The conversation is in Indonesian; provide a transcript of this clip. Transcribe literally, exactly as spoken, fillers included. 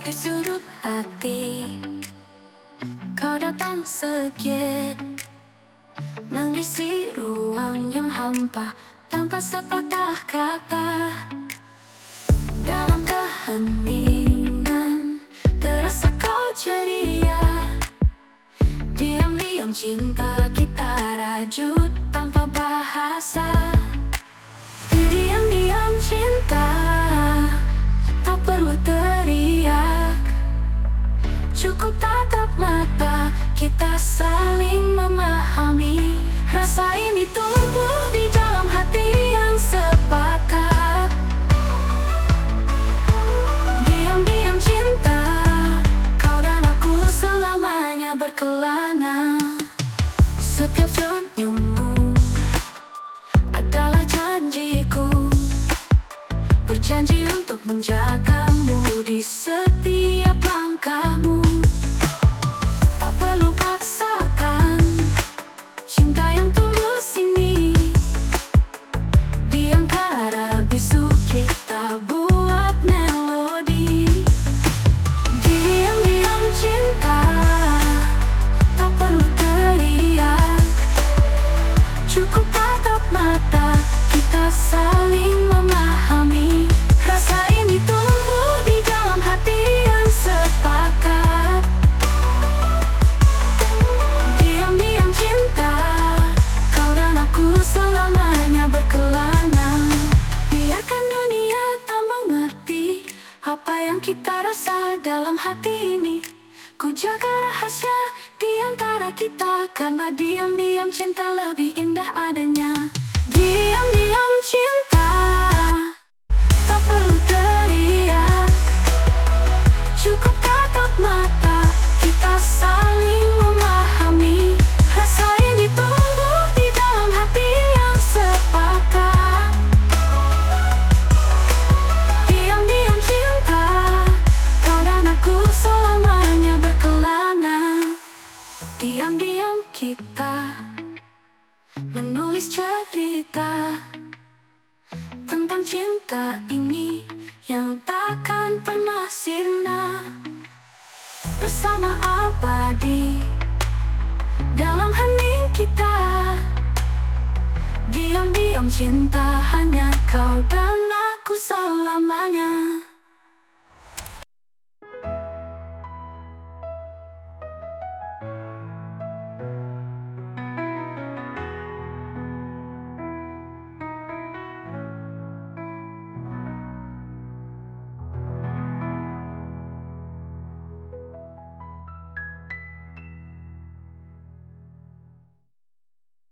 Di sudut hati kau datang sedikit, mengisi ruang yang hampa tanpa sepatah kata. Dalam keheningan terasa kau ceria. Diam-diam cinta kita rajut tanpa bahasa. Diam-diam cinta tak perlu teriak, cukup tatap mata kita saling memahami. Rasa ini tumbuh di dalam hati yang sepakat. Diam-diam cinta, kau dan aku selamanya berkelana. Setiap senyummu adalah janjiku, berjanji untuk menjagamu di setiap langkahmu. Tak perlu paksakan cinta yang tulus ini. Di antara bisu kita buat melodi. Diam-diam cinta tak perlu teriak, cukup tatap mata kita saling memahami. Rasa ini tumbuh di dalam hati yang sepakat. Diam-diam cinta, kau dan aku selamanya berkelana. Biarkan dunia tak mengerti apa yang kita rasa dalam hati ini. Ku jaga rahasia di antara kita, karena diam-diam cinta lebih indah adanya. Diam-diam cinta tak perlu teriak, cukup tatap mata kita saling memahami. Rasa ini tumbuh di dalam hati yang sepakat. Diam-diam cinta, kau dan aku selamanya berkelana. Diam-diam kita menulis cerita tentang cinta ini yang takkan pernah sirna. Bersama abadi dalam hening kita. Diam-diam cinta, hanya kau dan aku selamanya.